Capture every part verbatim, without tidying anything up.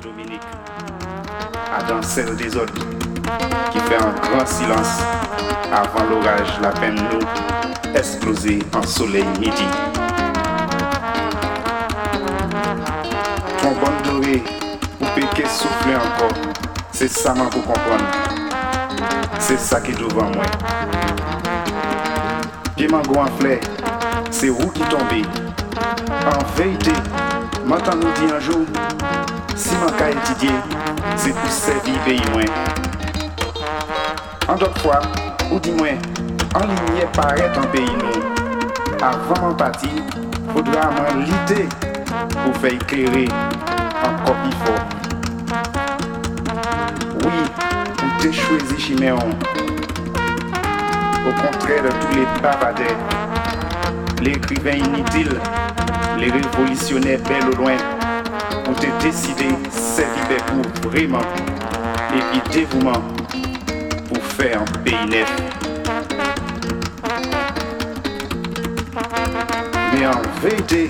Dominique, Adam celle des autres, qui fait un grand silence avant l'orage, la peine nous exploser en soleil midi. Trombone doré, pour péquer souffler encore, c'est ça moi pour comprendre. C'est ça qui est devant moi. Pied mango en fleur, c'est où qui tombait. En vérité, m'entend nous dit un jour, si mon cas étudié, c'est pour servir pays moins. En d'autres fois, ou dis-moi, en ligne paraît un pays nous. Avant mon parti, faudra m'en l'idée pour faire éclairer en copie fort. Oui, ou t'es choisi Chiméon. Au contraire de tous les bavardeurs, les écrivains inutiles, les révolutionnaires bel au loin, ont été décidés servir pour vraiment et puis dévouement pour faire un pays neuf. Mais en vérité,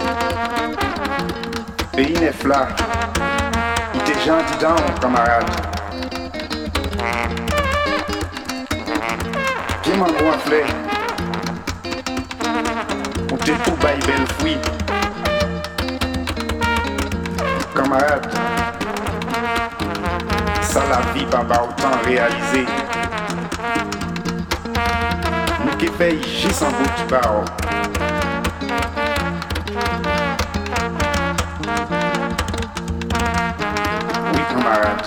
pays neuf là, il était gentil dans mon camarade. Qui m'a gonflé, on te tout bail belle fouille. Camarade, ça la vie pas autant réalisé. Nous qui fait juste en bout du barreau. Oui camarade.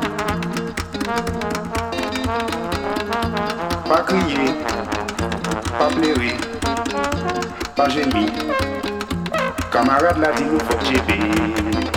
Pas crier, pas pleurer, pas gémir. Camarade l'a dit nous faut gérer.